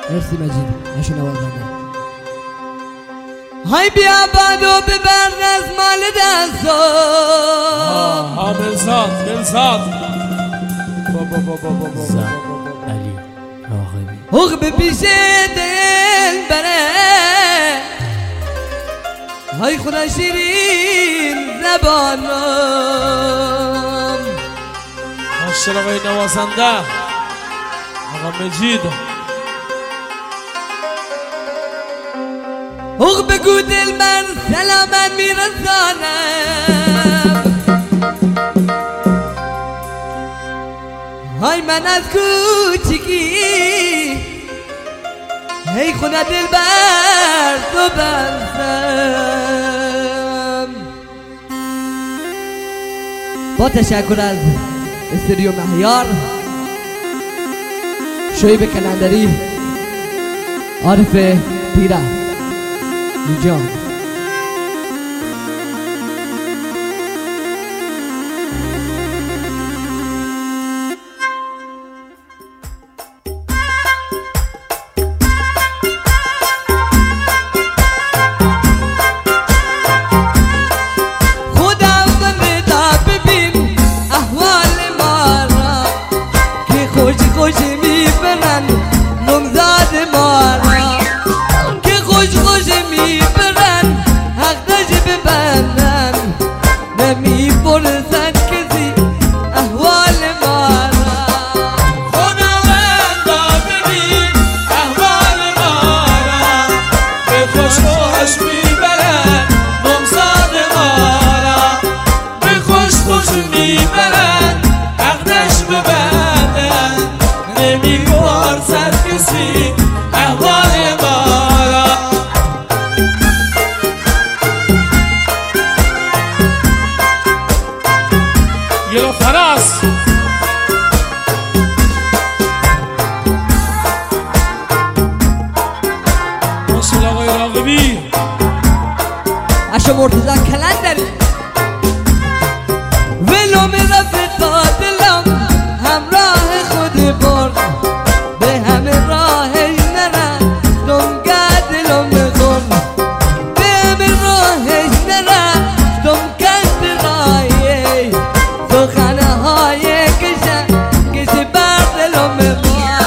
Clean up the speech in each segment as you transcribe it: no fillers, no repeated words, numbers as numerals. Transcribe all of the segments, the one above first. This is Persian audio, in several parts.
مرسی مجید نشون نوازنده. های بیا بادو ببر از مال دستو بلزاد علی راغبی حق به پیش دل بره. های خدا شیرین زبانم ماشاءالله آقای نوازنده آقا مجید. حق بگو دل من سلامت میرسانم. های من از کوچگی هی خدا دل بر تو بستم. با تشکر از استودیو مهیار، شعیب کلندری، عارف پیره جان. اشو مرتضی کلندری ولو میرفت تا دلم همراه خود برد. به همه راهش نرفتم که دلم بخورد. به همه راهش نرفتم که دلایه سخنه های کشه بر دلم بخورد.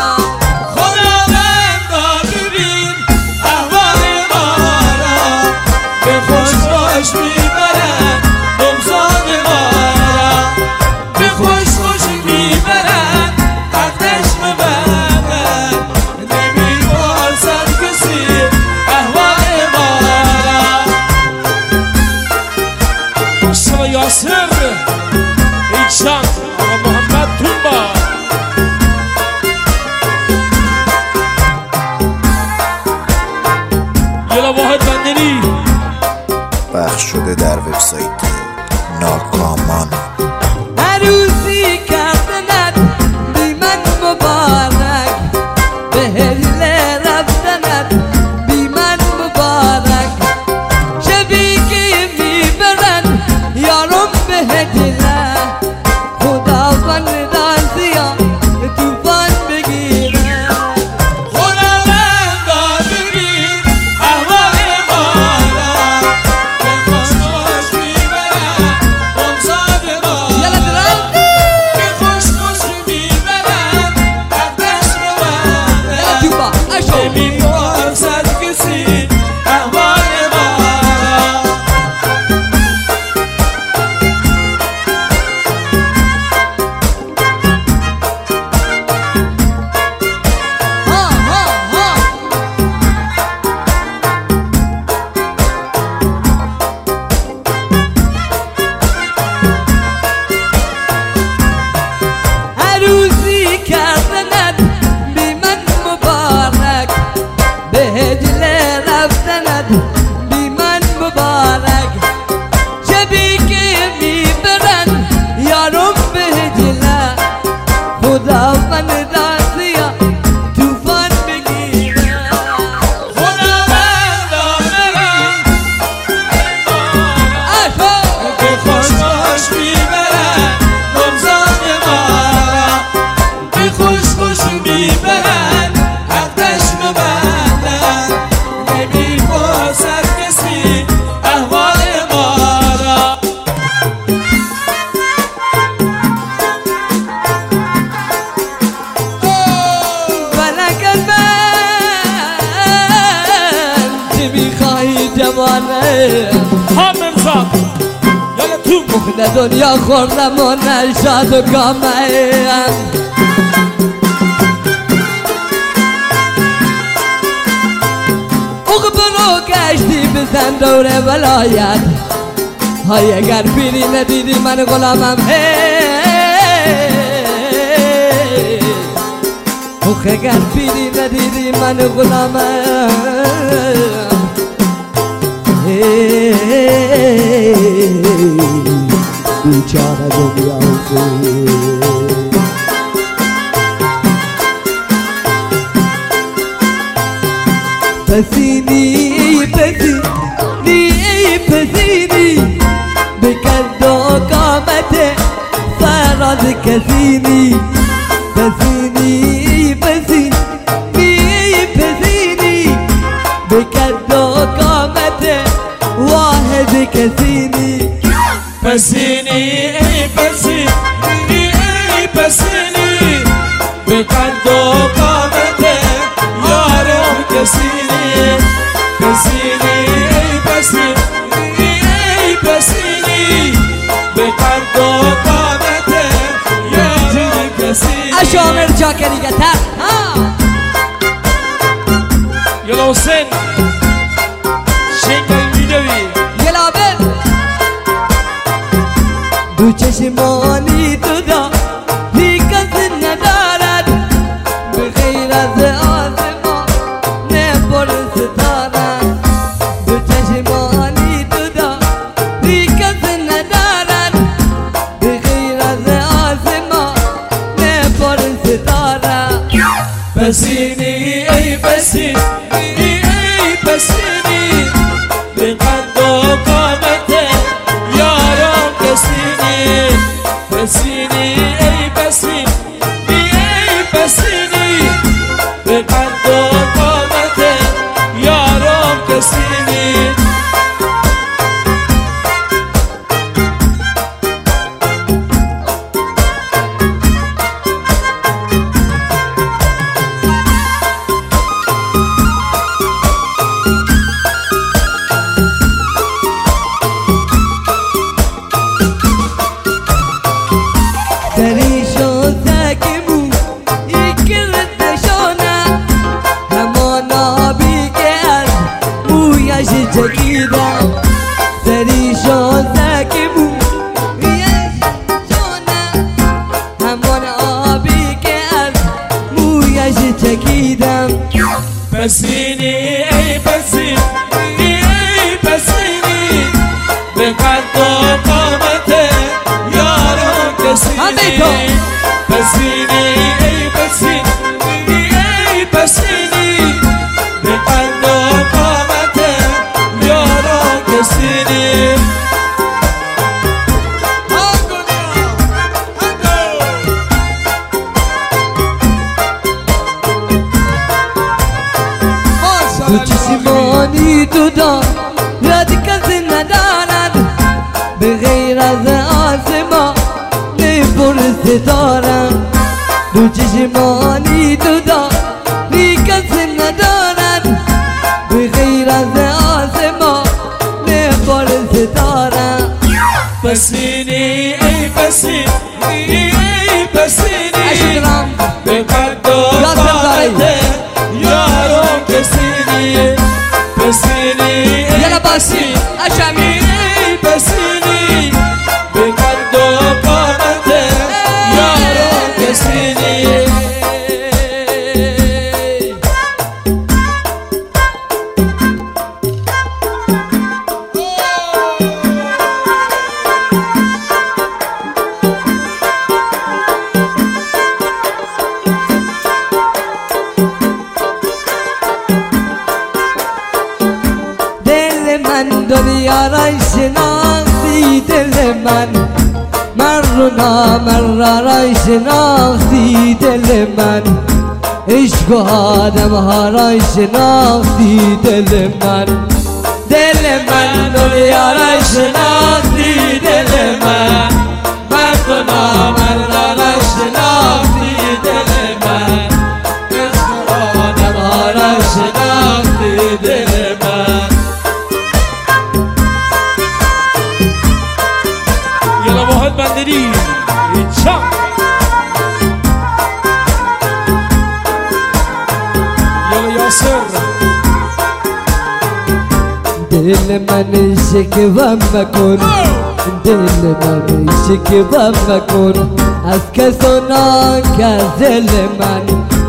یاسر ایشان آقا محمد توبا یلا واحد بندری پخش شده در وبسایت ناکامان. عروسی کردنت بی من مبارک، به هل رفتنت بی من مبارک. شبی که میبرن یارم به هدله خداوند دانسیا توفان بگیره. خداوند بگیر احوال ما را به خوش خوش میبرن بمزاد ما را به خوش خوش میبرن عقدش ببرن نمیپرسد کسی احوال ما عروسی کردنت بی من مبارک، جوانه حامم زاد یالا تو مخل دنیا خوردم و نشاد و کامه برو گشتی بزن دور ولایت های اگر پیری ندیدی من غلامم اوخ اگر پیری ندیدی من غلامم بیچاره دنیا پسینی پسینی پسینی بکرد و قامت فراز کسینی پسینی پسینی پسینی بکرد و قامت واحد کسینی پسینی پسینی پسینی بکرد و قامت یارم کسینی پسینی پسینی پسینی بکرد و قامت یارم کسینی اشامر جاکری گتر یلا حسین شنگل میدوی یلا بر دو چشمانی تو دا هی کس ندارد بغیر از آسمان نبر ستارد دو چشمانی تو دا هی کس ندارد بغیر از آسمان نبر ستارد پسینی ای پسینی ای پسینی بقد و قامت یارم کسینی پسینی ای پسینی ای پسینی بقد و قامت یارم کسینی دریشو زکمو یکرد نشانه همان آبی که از مویش چکیدم دریشو زکمو یکشانه همان آبی که از مویش چکیدم پسینی ای پسینی ای پسینی بقد و قامت یارم کسینی پسینی ای پسینی ای پسینی بقد و قامت یارم کسینی تو چشمانی تو دا یاد کسی ندارد بغیر از آسمان نبر ستارم تو چشمانی تو دا کسی ندارد بغیر از آسمان نبر ستارم پسینی ای پسینی ای پسینی اشکرم بقد و قامت یارم کسینی پسینی یلا باسی اشمی ای پسینی بقد و قامت یارم کسینی دنیا را شناختی دل من رو نامر را شناختی دل من عشق و آدم ها را شناختی دل من دنیا را شناختی دل من رو نامر را شناختی دل من عشق و آدم ها را شناختی دل من ناصر دل من شکوه مکن دل من شکوه مکن از کسانان که دل من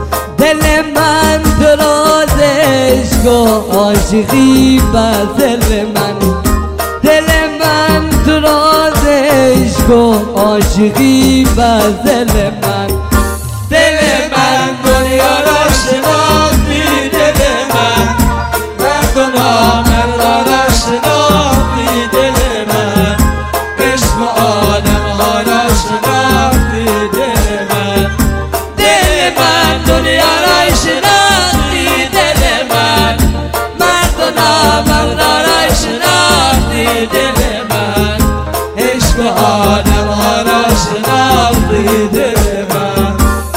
دراز عشق و عاشقی به دل من دل من دراز عشق و عاشقی به دل من دل من دنیا را شناختی دل من مرد و نامرد را شناختی دل من عشق و آدم ها را شناختی دل من دل من دنیا را شناختی دل من مرد و نامرد را شناختی دل من عشق و آدم ها را شناختی دل من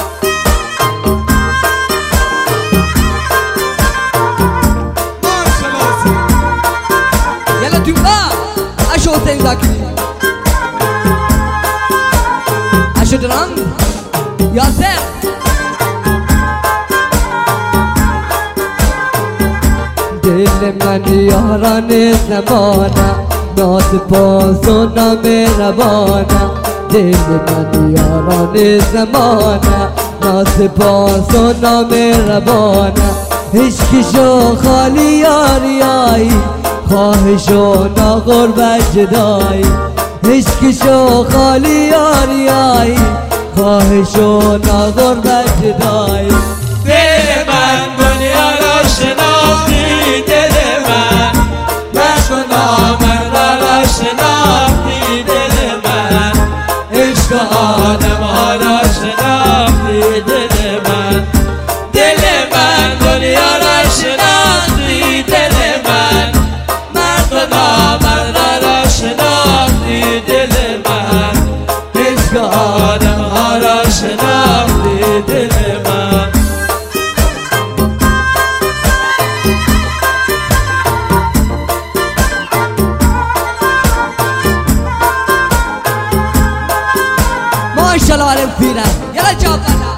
يلا تبقى اشو تنزاكي اشو درام ياسر دل من یاران زمانه ناز باز و نامهربانه دل من یاران زمانه ناز باز و نامهربانه عشقشو خالی یاریایی خواهشو ناغربت جدایی عشقشو خالی یاریایی خواهشو ناغربت جدایی دل من دنیا را شناختی دل من مرد و نامرد را شناختی دل من عشق آدم ها را شناختی دل من دل من دنیا را شناختی دل من مرد و نامرد را شناختی دل من عشق آدم ها را شناختی دل من ماشاءالله على الفيرة يلا جاب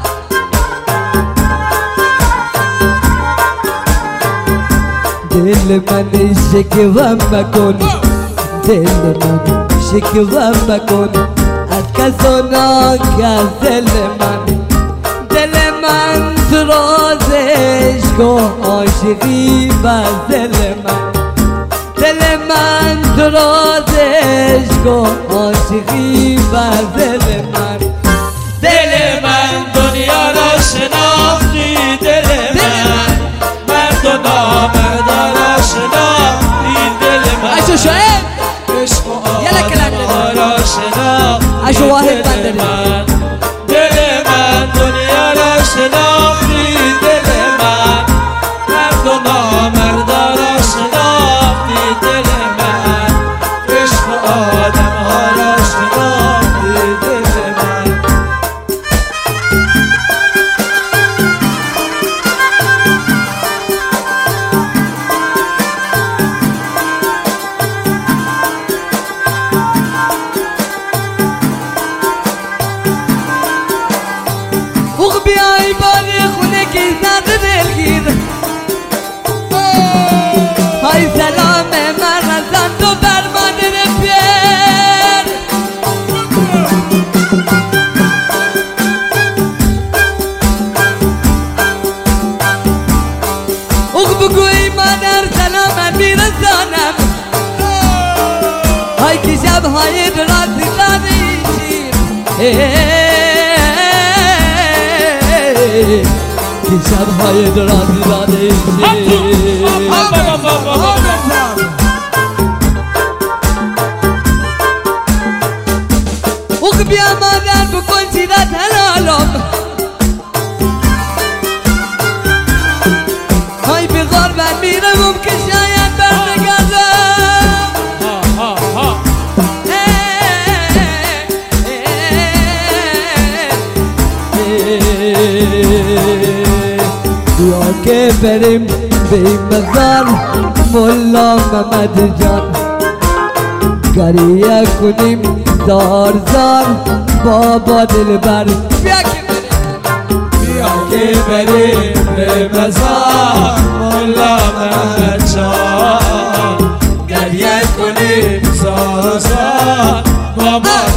دل من شکوه مکن دل من شکوه مکن از کسانان که از دل من دراز عشق و عاشقی به دل من دل من دراز عشق و عاشقی به دل من دل من دنیا را شناختی دل من مرد و نامرد را شناختی دل من عشو شعب عشق و يلا كلام آدم را شناختی عشو واحد دل بندري من دل من دنیا را شناختی دل من مرد و نامرد را شناختی دل من عشق و آدم ها را شناختی دل من اوغ بیای باری خونه که زد دلگیر های سلام من رزند و برمادر پیر اوغ بگوی مادر سلام میرسانم های که شبهای درازی زدی شیر که شبهای درازی زده اوغ بیا مادر بکن سیرت حلالم های به غربت میرم که شاید برنگردم بیا که بریم به مزار مولا محمد جان گریه کنیم زار زار بابا دلبر بیا که بریم به مزار آزاد با ما